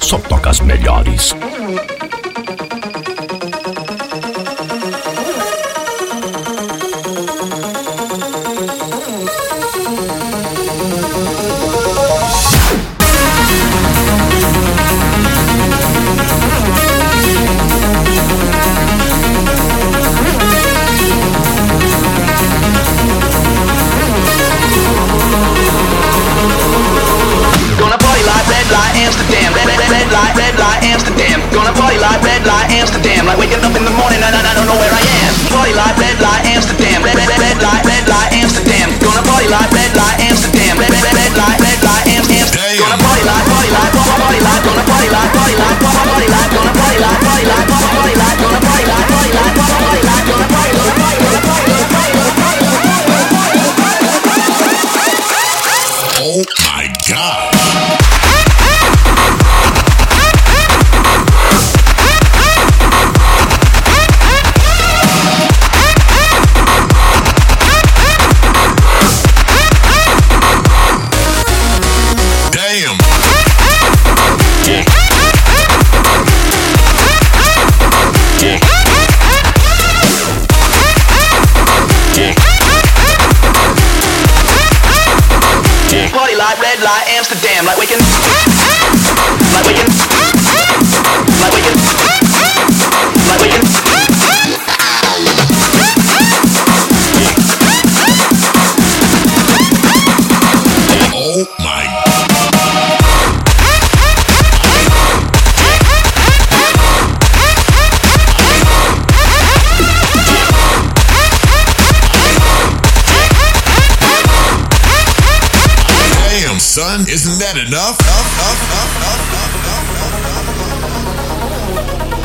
só toca as melhores. Amsterdam, red light, Amsterdam. Gonna party like red light, Amsterdam. Like waking up in the morning and I don't know where I am. Party like red light, Amsterdam, red light, Amsterdam. Gonna party like red light, Amsterdam, red light, Amsterdam. Gonna party like, gonna party like, gonna party like, gonna party like, gonna party like, gonna party like, gonna party like, gonna party like. Oh my God. Red light, Amsterdam, like waking, like waking, like waking, like waking. Oh my. Son, isn't that enough?